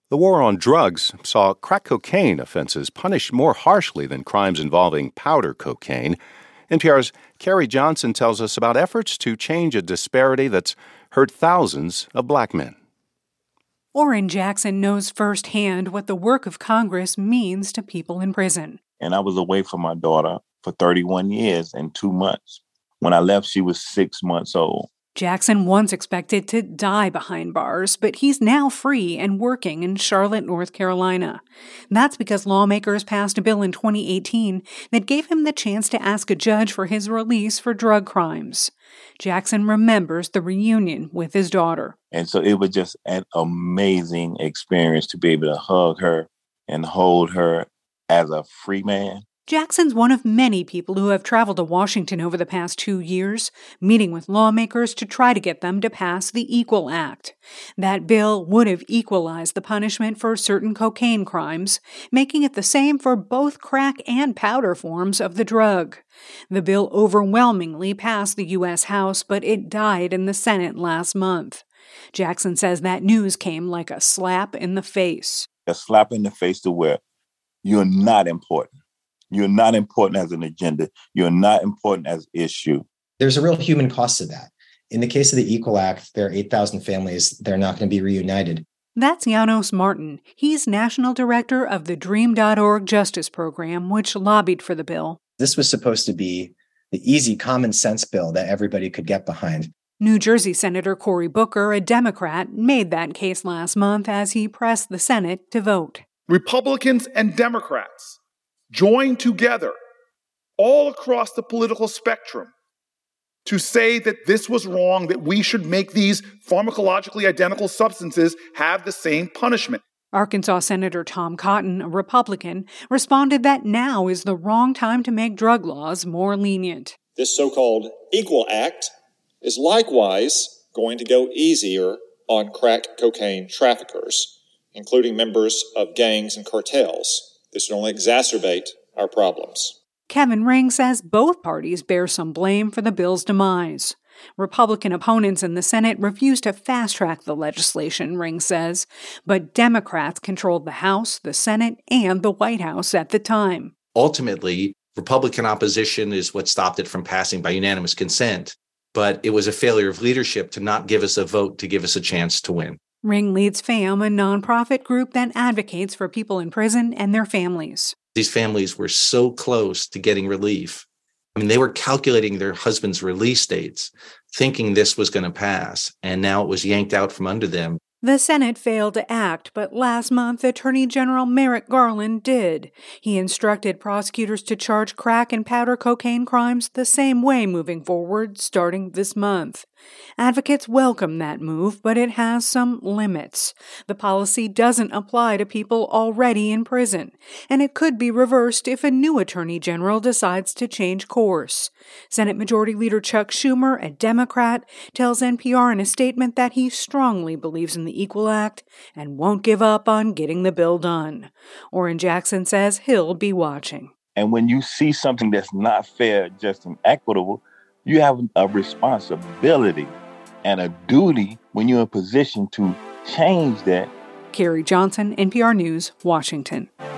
The war on drugs saw crack cocaine offenses punished more harshly than crimes involving powder cocaine. NPR's Carrie Johnson tells us about efforts to change a disparity that's hurt thousands of black men. Orrin Jackson knows firsthand what the work of Congress means to people in prison. And I was away from my daughter for 31 years and 2 months. When I left, she was 6 months old. Jackson once expected to die behind bars, but he's now free and working in Charlotte, North Carolina. That's because lawmakers passed a bill in 2018 that gave him the chance to ask a judge for his release for drug crimes. Jackson remembers the reunion with his daughter. And so it was just an amazing experience to be able to hug her and hold her as a free man. Jackson's one of many people who have traveled to Washington over the past 2 years, meeting with lawmakers to try to get them to pass the Equal Act. That bill would have equalized the punishment for certain cocaine crimes, making it the same for both crack and powder forms of the drug. The bill overwhelmingly passed the U.S. House, but it died in the Senate last month. Jackson says that news came like a slap in the face. A slap in the face to where you're not important. You're not important as an agenda. You're not important as an issue. There's a real human cost to that. In the case of the Equal Act, there are 8,000 families. They're not going to be reunited. That's Janos Martin. He's national director of the DREAM.org Justice Program, which lobbied for the bill. This was supposed to be the easy common sense bill that everybody could get behind. New Jersey Senator Cory Booker, a Democrat, made that case last month as he pressed the Senate to vote. Republicans and Democrats joined together all across the political spectrum to say that this was wrong, that we should make these pharmacologically identical substances have the same punishment. Arkansas Senator Tom Cotton, a Republican, responded that now is the wrong time to make drug laws more lenient. This so-called Equal Act is likewise going to go easier on crack cocaine traffickers, including members of gangs and cartels. This would only exacerbate our problems. Kevin Ring says both parties bear some blame for the bill's demise. Republican opponents in the Senate refused to fast-track the legislation, Ring says, but Democrats controlled the House, the Senate, and the White House at the time. Ultimately, Republican opposition is what stopped it from passing by unanimous consent, but it was a failure of leadership to not give us a vote to give us a chance to win. Ring leads FAM, a nonprofit group that advocates for people in prison and their families. These families were so close to getting relief. They were calculating their husbands' release dates, thinking this was going to pass, and now it was yanked out from under them. The Senate failed to act, but last month Attorney General Merrick Garland did. He instructed prosecutors to charge crack and powder cocaine crimes the same way moving forward, starting this month. Advocates welcome that move, but it has some limits. The policy doesn't apply to people already in prison, and it could be reversed if a new Attorney General decides to change course. Senate Majority Leader Chuck Schumer, a Democrat, tells NPR in a statement that he strongly believes in the Equal Act and won't give up on getting the bill done. Orrin Jackson says he'll be watching. And when you see something that's not fair, just and equitable, you have a responsibility and a duty when you're in a position to change that. Carrie Johnson, NPR News, Washington.